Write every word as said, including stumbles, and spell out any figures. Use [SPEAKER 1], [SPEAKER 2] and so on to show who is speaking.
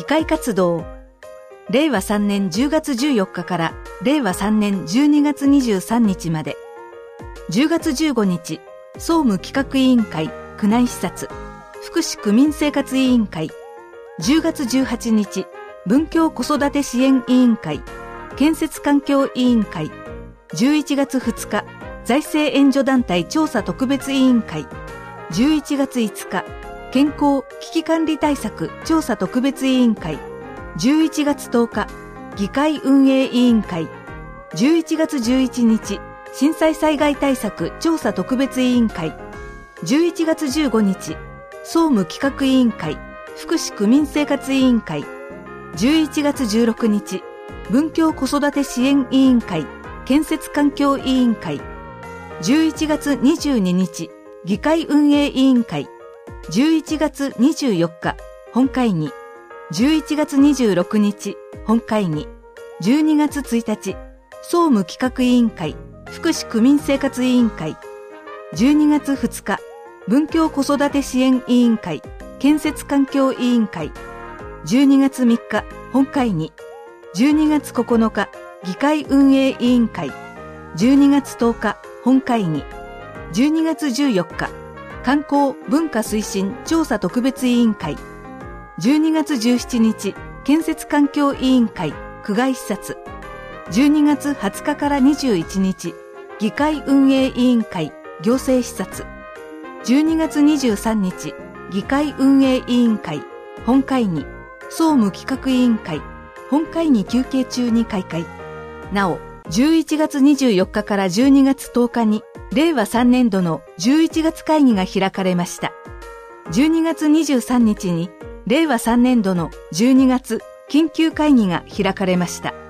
[SPEAKER 1] 議会活動。れいわさんねんじゅうがつじゅうよっかかられいわさんねんじゅうにがつにじゅうさんにちまで。じゅうがつじゅうごにち、総務企画委員会区内視察、福祉区民生活委員会。じゅうがつじゅうはちにち、文教子育て支援委員会、建設環境委員会。じゅういちがつふつか、財政援助団体調査特別委員会。じゅういちがついつか、健康危機管理対策調査特別委員会。じゅういちがつとおか、議会運営委員会。じゅういちがつじゅういちにち、震災災害対策調査特別委員会。じゅういちがつじゅうごにち、総務企画委員会、福祉区民生活委員会。じゅういちがつじゅうろくにち、文教子育て支援委員会、建設環境委員会。じゅういちがつにじゅうににち、議会運営委員会。じゅういちがつにじゅうよっか、本会議。じゅういちがつにじゅうろくにち、本会議。じゅうにがつついたち、総務企画委員会、福祉区民生活委員会。じゅうにがつふつか、文教子育て支援委員会、建設環境委員会。じゅうにがつみっか、本会議。じゅうにがつここのか、議会運営委員会。じゅうにがつとおか、本会議。じゅうにがつじゅうよっか、観光文化推進調査特別委員会。じゅうにがつじゅうしちにち、建設環境委員会、区外視察。じゅうにがつはつかからにじゅういちにち、議会運営委員会、行政視察。じゅうにがつにじゅうさんにち、議会運営委員会、本会議、総務企画委員会、本会議休憩中に開会。なお、じゅういちがつにじゅうよっかからじゅうにがつとおかに、れいわさんねんどのじゅういちがつ会議が開かれました。じゅうにがつにじゅうさんにちに、れいわさんねんどのじゅうにがつ緊急会議が開かれました。